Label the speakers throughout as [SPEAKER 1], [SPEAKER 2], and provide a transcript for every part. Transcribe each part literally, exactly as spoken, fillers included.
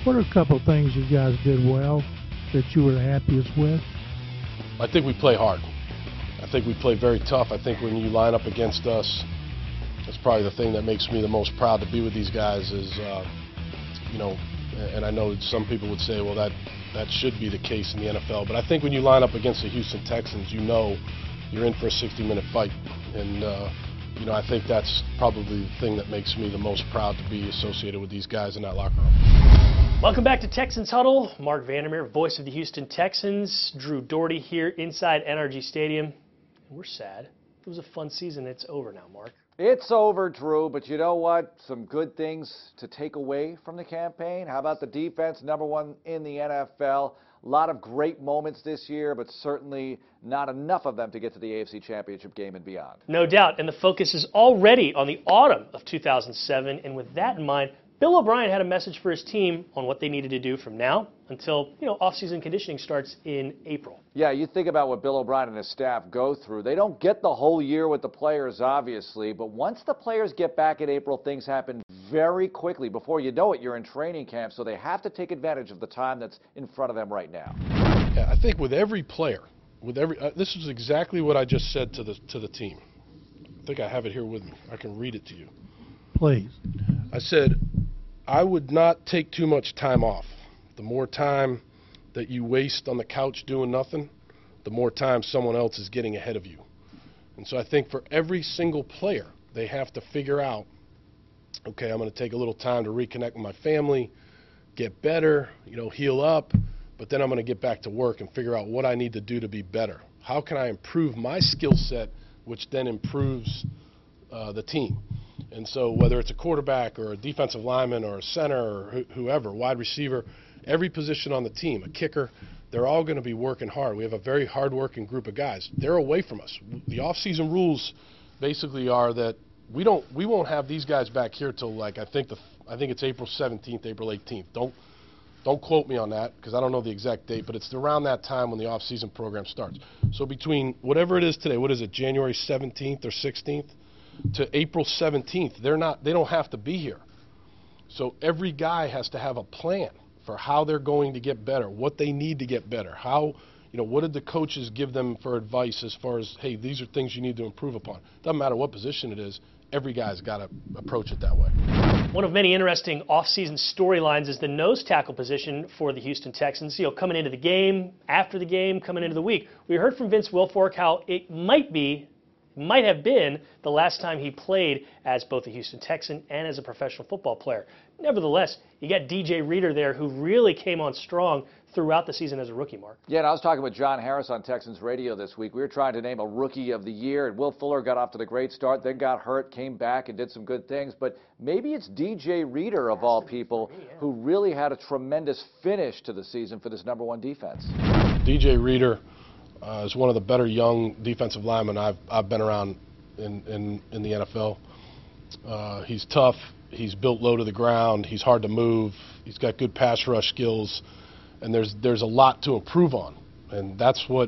[SPEAKER 1] What are a couple of things you guys did well that you were happiest with?
[SPEAKER 2] I think we play hard. I think we play very tough. I think when you line up against us, that's probably the thing that makes me the most proud to be with these guys is, uh, you know, and I know some people would say, well, that, that should be the case in the N F L. But I think when you line up against the Houston Texans, you know you're in for a sixty minute fight. And, uh, you know, I think that's probably the thing that makes me the most proud to be associated with these guys in that locker room.
[SPEAKER 3] Welcome back to Texans Huddle. Mark Vandermeer, voice of the Houston Texans. Drew Doherty here inside N R G Stadium. We're sad. It was a fun season. It's over now, Mark.
[SPEAKER 4] It's over, Drew, but you know what? Some good things to take away from the campaign. How about the defense, number one in the N F L? A lot of great moments this year, but certainly not enough of them to get to the A F C Championship game and beyond.
[SPEAKER 3] No doubt, and the focus is already on the autumn of two thousand seven, and with that in mind, Bill O'Brien had a message for his team on what they needed to do from now until, you know, off-season conditioning starts in April.
[SPEAKER 4] Yeah, you think about what Bill O'Brien and his staff go through. They don't get the whole year with the players, obviously, but once the players get back in April, things happen very quickly. Before you know it, you're in training camp, so they have to take advantage of the time that's in front of them right now.
[SPEAKER 2] Yeah, I think with every player, with every, uh, this is exactly what I just said to the to the team. I think I have it here with me. I can read it to you.
[SPEAKER 1] Please.
[SPEAKER 2] I said, I would not take too much time off. The more time that you waste on the couch doing nothing, the more time someone else is getting ahead of you. And so I think for every single player, they have to figure out, okay, I'm going to take a little time to reconnect with my family, get better, you know, heal up, but then I'm going to get back to work and figure out what I need to do to be better. How can I improve my skill set, which then improves uh, the team? And so whether it's a quarterback or a defensive lineman or a center or wh whoever, wide receiver, every position on the team, a kicker, they're all going to be working hard. We have a very hard-working group of guys. They're away from us. The off-season rules basically are that we don't, we won't have these guys back here till like I think the, I think it's April seventeenth, April eighteenth. Don't, don't quote me on that because I don't know the exact date, but it's around that time when the off-season program starts. So between whatever it is today, what is it, January seventeenth or sixteenth? To April seventeenth, they're not, they don't have to be here. So every guy has to have a plan for how they're going to get better, what they need to get better, how, you know, what did the coaches give them for advice as far as, hey, these are things you need to improve upon. Doesn't matter what position it is, every guy's got to approach it that way.
[SPEAKER 3] One of many interesting off-season storylines is the nose tackle position for the Houston Texans. You know, coming into the game, after the game, coming into the week. We heard from Vince Wilfork how it might be might have been the last time he played as both a Houston Texan and as a professional football player. Nevertheless, you got D J Reader there who really came on strong throughout the season as a rookie, Mark.
[SPEAKER 4] Yeah, and I was talking with John Harris on Texans Radio this week. We were trying to name a Rookie of the Year, and Will Fuller got off to the great start, then got hurt, came back and did some good things. But maybe it's D J Reader, of all people, me, yeah. who really had a tremendous finish to the season for this number one defense.
[SPEAKER 2] D J Reader Uh, is one of the better young defensive linemen I've, I've been around in, in, in the N F L. Uh, he's tough. He's built low to the ground. He's hard to move. He's got good pass rush skills. And there's, there's a lot to improve on. And that's what,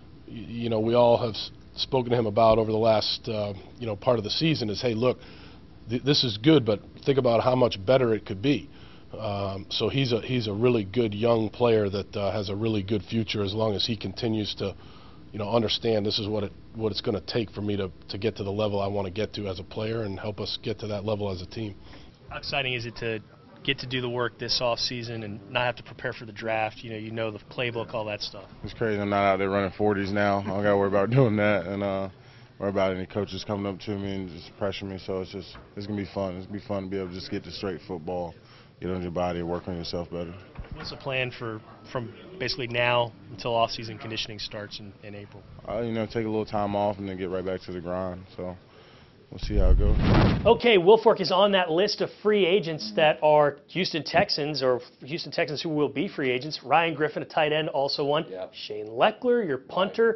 [SPEAKER 2] you know, we all have spoken to him about over the last, uh, you know, part of the season is, hey, look, th this is good, but think about how much better it could be. Um, so he's a he's a really good young player that uh, has a really good future as long as he continues to, you know, understand this is what it what it's going to take for me to to get to the level I want to get to as a player and help us get to that level as a team.
[SPEAKER 3] How exciting is it to get to do the work this off season and not have to prepare for the draft? You know, you know the playbook, all that stuff.
[SPEAKER 5] It's crazy. I'm not out there running forties now. I don't got to worry about doing that and uh, worry about any coaches coming up to me and just pressuring me. So it's just it's gonna be fun. It's gonna be fun to be able to just get to straight football. Get on your body and work on yourself better.
[SPEAKER 3] What's the plan for from basically now until off-season conditioning starts in, in April?
[SPEAKER 5] Uh, you know, take a little time off and then get right back to the grind. So we'll see how it goes.
[SPEAKER 3] Okay, Wilfork is on that list of free agents that are Houston Texans or Houston Texans who will be free agents. Ryan Griffin, a tight end, also one. Yep. Shane Leckler, your punter.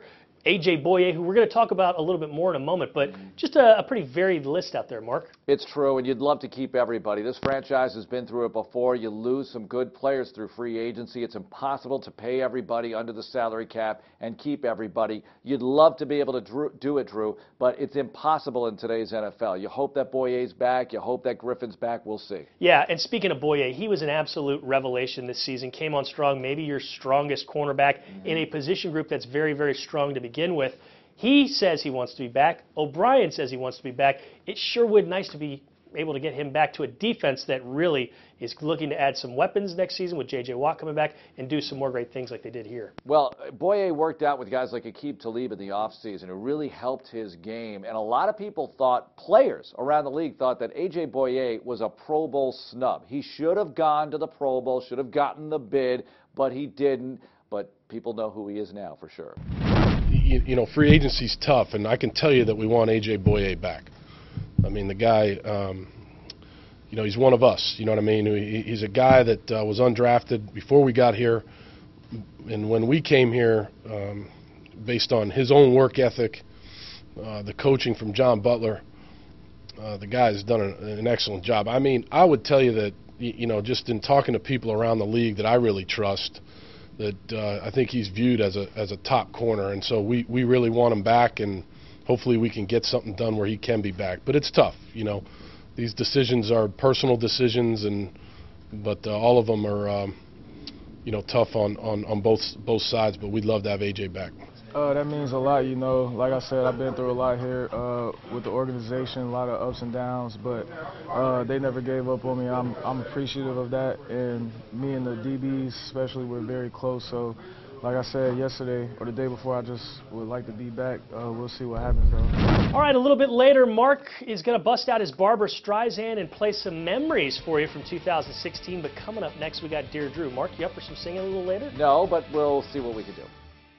[SPEAKER 3] A J Boye, who we're going to talk about a little bit more in a moment, but just a, a pretty varied list out there, Mark.
[SPEAKER 4] It's true, and you'd love to keep everybody. This franchise has been through it before. You lose some good players through free agency. It's impossible to pay everybody under the salary cap and keep everybody. You'd love to be able to drew, do it, Drew, but it's impossible in today's N F L. You hope that Boye's back. You hope that Griffin's back. We'll see.
[SPEAKER 3] Yeah, and speaking of Boye, he was an absolute revelation this season. Came on strong, maybe your strongest cornerback mm-hmm. in a position group that's very, very strong to begin with. He says he wants to be back. O'Brien says he wants to be back. It sure would nice to be able to get him back to a defense that really is looking to add some weapons next season with J J Watt coming back and do some more great things like they did here.
[SPEAKER 4] Well, Boye worked out with guys like Aqib Talib in the offseason who really helped his game. And a lot of people thought, players around the league thought that A J Boye was a Pro Bowl snub. He should have gone to the Pro Bowl, should have gotten the bid, but he didn't. But people know who he is now for sure.
[SPEAKER 2] You, you know, free agency's tough, and I can tell you that we want A J Boye back. I mean, the guy, um, you know, he's one of us. You know what I mean? He, he's a guy that uh, was undrafted before we got here, and when we came here, um, based on his own work ethic, uh, the coaching from John Butler, uh, the guy has done an, an excellent job. I mean, I would tell you that, you know, just in talking to people around the league that I really trust, that uh, I think he's viewed as a as a top corner, and so we, we really want him back, and hopefully we can get something done where he can be back. But it's tough, you know. These decisions are personal decisions, and but uh, all of them are, um, you know, tough on, on, on both both sides. But we'd love to have A J back.
[SPEAKER 6] Uh, that means a lot, you know. Like I said, I've been through a lot here uh, with the organization, a lot of ups and downs, but uh, they never gave up on me. I'm, I'm appreciative of that, and me and the D Bs especially were very close. So, like I said yesterday or the day before, I just would like to be back. Uh, we'll see what happens, though.
[SPEAKER 3] All right, a little bit later, Mark is going to bust out his Barbra Streisand and play some memories for you from two thousand sixteen. But coming up next, we got Dear Drew. Mark, you up for some singing a little later?
[SPEAKER 4] No, but we'll see what we can do.